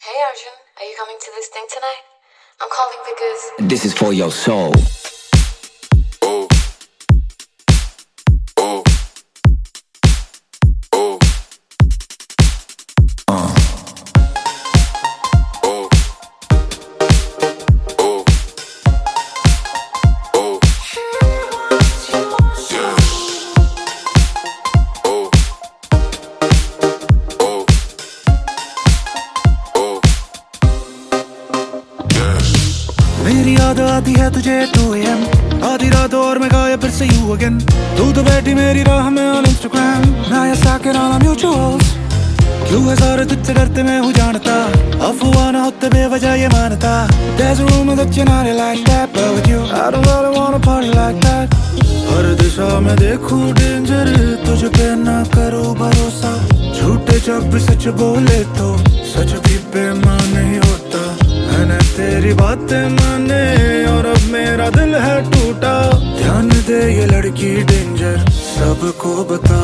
Hey Arjun, are you coming to this thing tonight? I'm calling because This is for your soul. Oh. Oh. Oh. Oh. Oh. Oh. Yeah. Oh. Oh. Oh. Yes. मेरी याद आती है तुझे 2 AM आधी रात और मैं गायब फिर से यू अगेन तू तो बैठी मेरी राह में ऑन इंस्टाग्राम ना या साकिर ऑन म्यूचुअल्स क्यों है सारे तुझसे डरते मैं हूँ जानता अफवाह ना होते बेवजह ये मानता There's a rumor that you're not like that but with you I don't really wanna party like that हर दिशा में देखूं डेंजर तुझ पे ना करूँ भरोसा झूठे जब भी सच बोले तो सच भी बेईमान नहीं होता मैंने तेरी बातें माने और अब मेरा दिल है टूटा ध्यान दे ये लड़की डेंजर सबको बता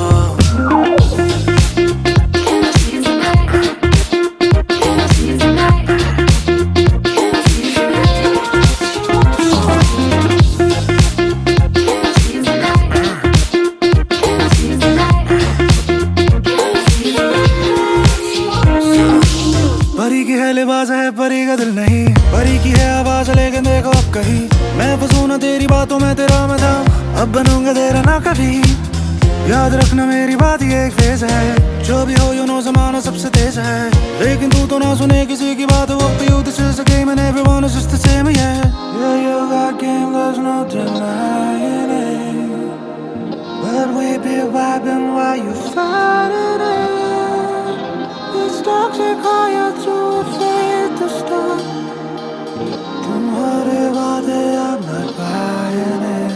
परी की है लिबास है परी का दिल नहीं परी की है आवाज लेकिन देखो अब कहीं मैं फंसू ना तेरी बातों में तेरा मैं था अब बनूंगा तेरा ना कभी याद रखना मेरी बात ये एक फेज है जो भी हो यू नो जमाना सबसे तेज है लेकिन तू तो ना सुने किसी की बात वो up to you this is a game and everyone is just the same yeah you got game there's no denying it but we be vibing while you fighting it it's toxic how you're too afraid to stop तुम्हारे वादे I'm not buying it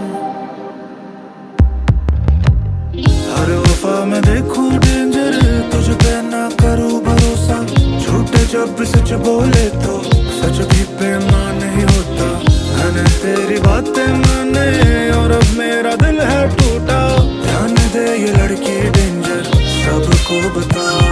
हर वफा में देखूं danger तुझ पे ना करूं भरोसा झूठे जब भी सच बोले तो सच भी बेईमान नहीं होता मैंने तेरी बातें माने और अब मेरा दिल है टूटा ध्यान दे ये लड़की डेंजर सबको बता